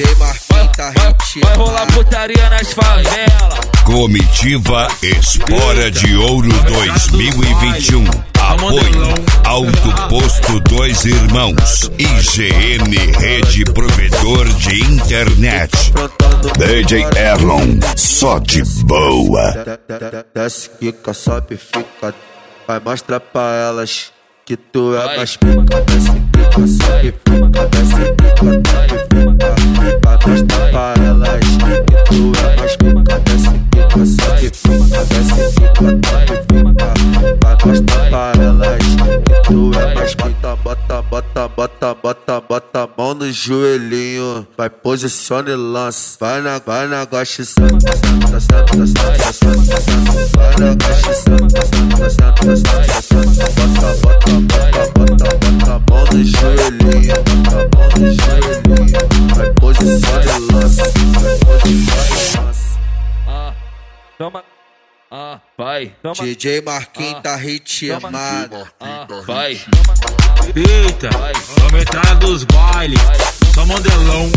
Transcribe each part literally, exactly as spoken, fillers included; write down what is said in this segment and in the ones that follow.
J Marquinhos tá vai, vai rolar putaria nas favelas. Comitiva Espora de Ouro dois mil e vinte e um. Apoio Alto Posto Dois Irmãos. I G N Rede Provedor de Internet. D J Erlon, só de boa. Desce, quica, sobe, fica. Vai mostrar pra elas que tu é mais pica. Desce, quica, sobe, fica. Desce, quica, sobe, fica. Vai mostrar pra elas que tu é mais pica. Desce, quica, sobe, fica. Desce, quica, sobe, fica. Vai mostrar pra elas que tu é mais pica. Bota, bota, bota, bota, bota a mão no joelhinho. Vai, posiciona e lança. Vai na, vai na goste, santa, santa, santa, santa, santa, santa. Vai na goste, santa, santa, santa, santa, santa. Bota, bota, bota, bota, bota a mão no joelhinho. Bota a mão no joelhinho. Vai, posiciona e lança. Vai, posiciona e lança. Ah, toma. Ah, vai. Toma. D J Marquinhos ah, tá ritmado. Ah, vai. Eita, vamos entrar dos bailes. Só modelão.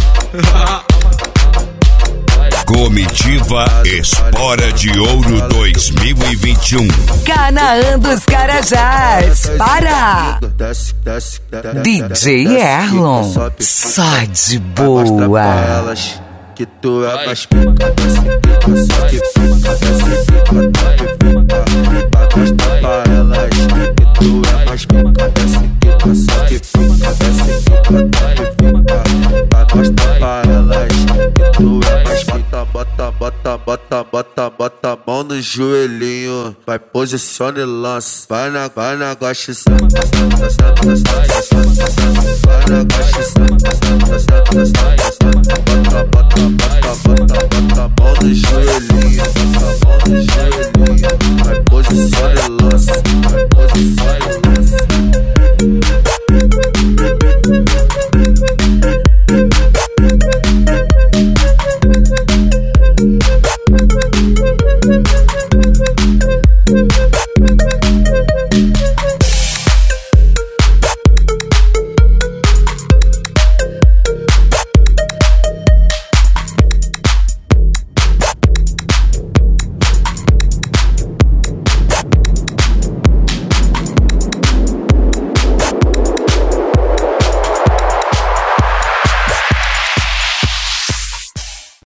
Comitiva Espora de Ouro dois mil e vinte e um. Canaã dos Carajás. Para! D J Erlon, só de boa. Que tu é mais pica, desce, pica, sobe, fica, desce, pica, sobe, fica. Vai mostrar pra elas que tu é mais pica, desce, pica, sobe, fica, desce, pica, sobe, fica. Vai mostrar pra elas que tu é mais pica. Bota, bota, bota, bota, bota a mão no joelhinho. Vai, posiciona e lança. Vai na, vai na goste, santa, santa, santa, santa, santa, santa. Vai na goste, santa, santa, santa, santa, santa. Bota, bota, bota, bota, bota a mão no joelhinho. Bota a mão no joelhinho. Vai, posiciona e lança. Vai, posiciona e lança.